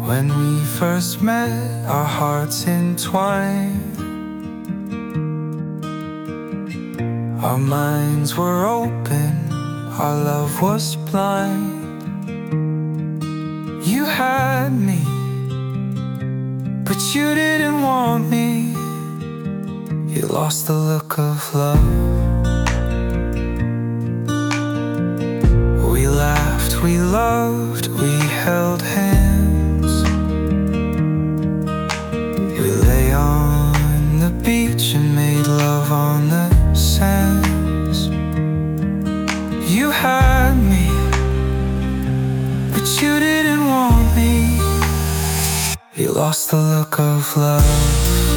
When we first met, our hearts entwined. Our minds were open, our love was blind. You had me, but you didn't want me. You lost the look of love. We laughed, we loved, we held hands. We lay on the beach and made love on the sands. You had me, but you didn't want me. You lost the look of love.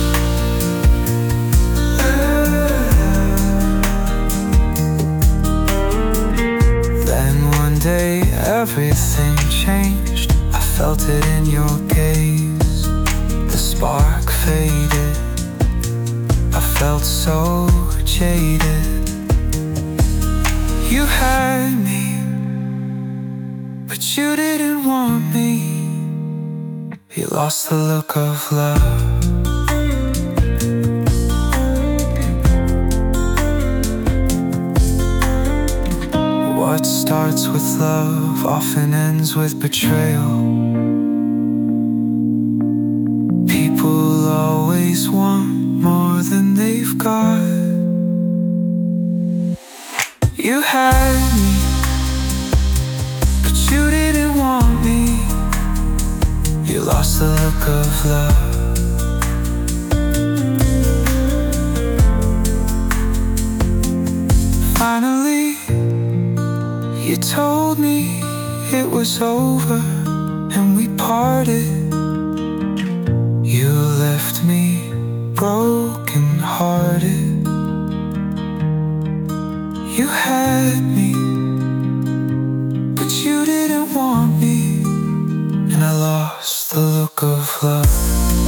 Day everything changed. I felt it in your gaze. The spark faded. I felt so jaded. You had me, but you didn't want me. You lost the look of love. What starts with love often ends with betrayal. People always want more than they've got. You had me, but you didn't want me. You lost the look of love. Finally, you told me it was over and we parted. You left me broken hearted. You had me, but you didn't want me, and I lost the look of love.